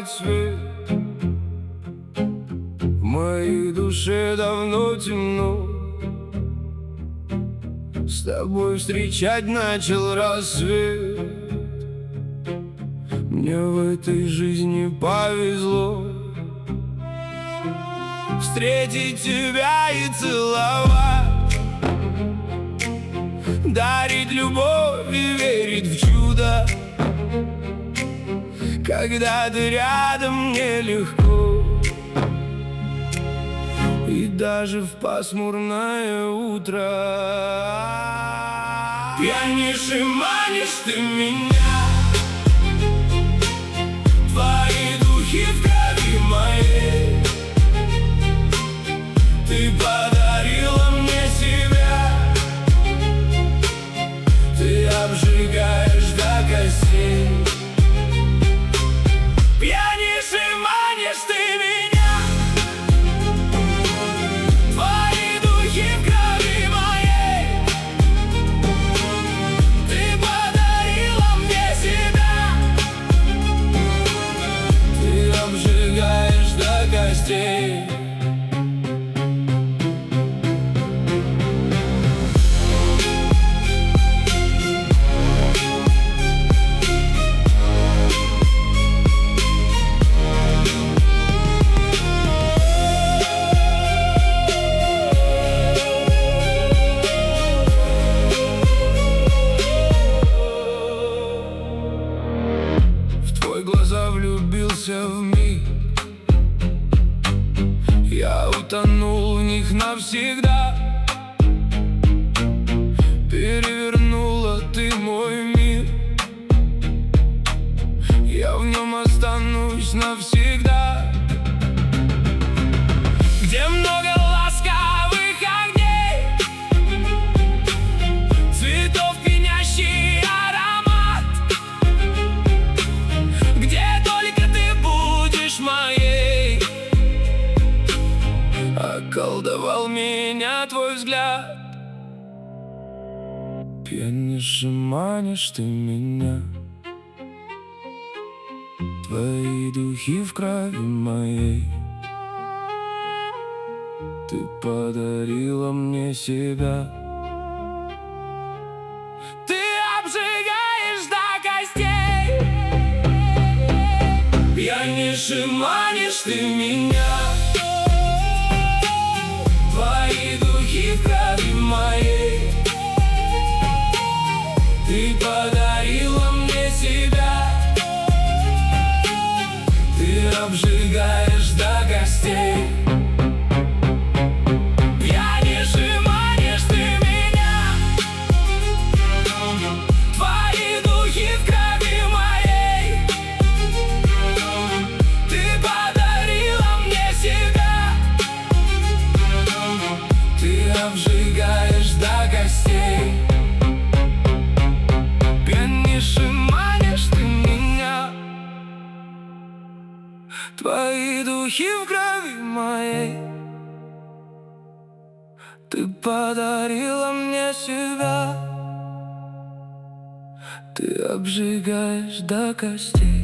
гаснет свет. В моей душе давно темно. С тобой встречать начал рассвет. Мне в этой жизни повезло встретить тебя и целовать, дарить любовь и верить в чудо. Когда ты рядом, мне легко. И даже в пасмурное утро пьянишь и манишь ты меня. Твои духи в крови моей. Ты подарила мне себя. Ты обжигаешь до костей. Пьянишь и манишь ты меня. Твои духи в крови моей. Ты подарила мне себя. Ты обжигаешь до костей. Влюбился вмиг, я утонул в них навсегда. Перевернула ты мой мир, я в нем останусь навсегда. Где много ласковых огней, цветов пьянящий аромат, где только ты будешь моей. Околдовал меня твой взгляд. Пьянишь и манишь ты меня. Твои духи в крови моей. Ты подарила мне себя. Ты обжигаешь до костей. Пьянишь и манишь ты меня. Твои духи в крови моей. Ты подарила мне себя. Ты обжигаешь до костей. Пьянишь и манишь ты меня. Твои духи в крови моей. Ты подарила мне себя. Ты обжигаешь до костей. Пьянишь и манишь ты меня. Твои духи в крови моей. Ты подарила мне себя. Ты обжигаешь до костей.